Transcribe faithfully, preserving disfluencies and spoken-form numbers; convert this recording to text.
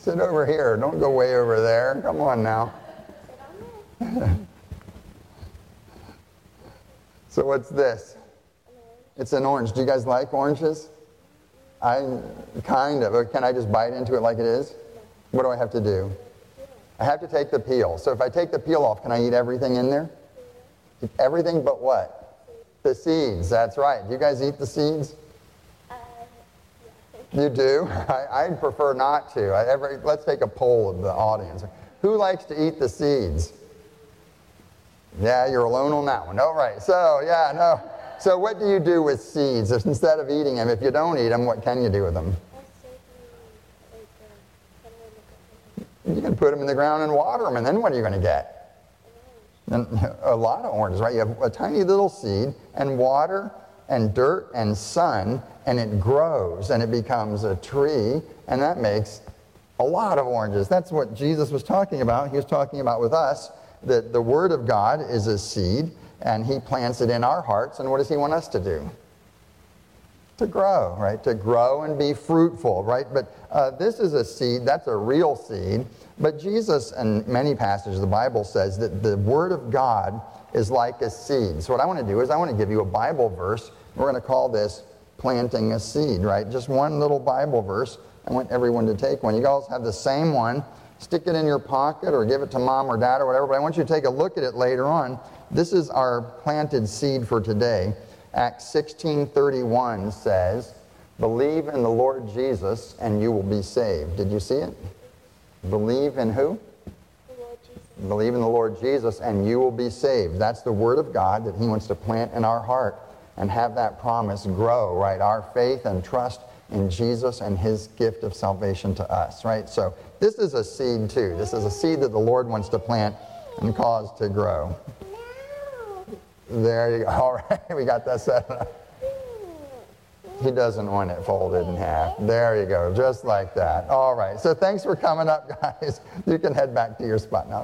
Sit over here. Don't go way over there. Come on now. So what's this? It's an orange. Do you guys like oranges? I kind of. Can I just bite into it like it is? What do I have to do? I have to take the peel. So if I take the peel off, can I eat everything in there? Eat everything but what? The seeds. That's right. Do you guys eat the seeds? You do? I, I'd prefer not to. I, every, let's take a poll of the audience. Who likes to eat the seeds? Yeah, you're alone on that one. All right. So, yeah, no. So what do you do with seeds? If instead of eating them, if you don't eat them, what can you do with them? You can put them in the ground and water them, and then what are you going to get? And a lot of oranges, right? You have a tiny little seed and water and dirt and sun, and it grows and it becomes a tree, and that makes a lot of oranges. That's what Jesus was talking about. He was talking about with us that the Word of God is a seed, and He plants it in our hearts, and what does He want us to do? To grow, right? To grow and be fruitful, right? But uh, this is a seed, that's a real seed, but Jesus, in many passages of the Bible, says that the Word of God is like a seed. So what I want to do is I want to give you a Bible verse. We're going to call this planting a seed, right? Just one little Bible verse. I want everyone to take one. You guys have the same one. Stick it in your pocket or give it to mom or dad or whatever, but I want you to take a look at it later on. This is our planted seed for today. Acts sixteen thirty-one says, believe in the Lord Jesus and you will be saved. Did you see it? Believe in who? The Lord Jesus. Believe in the Lord Jesus and you will be saved. That's the Word of God that He wants to plant in our heart and have that promise grow, right? Our faith and trust in Jesus and His gift of salvation to us, right? So this is a seed too. This is a seed that the Lord wants to plant and cause to grow. There you go. All right, we got that set up. He doesn't want it folded in half. There you go, just like that. All right, so thanks for coming up, guys. You can head back to your spot now.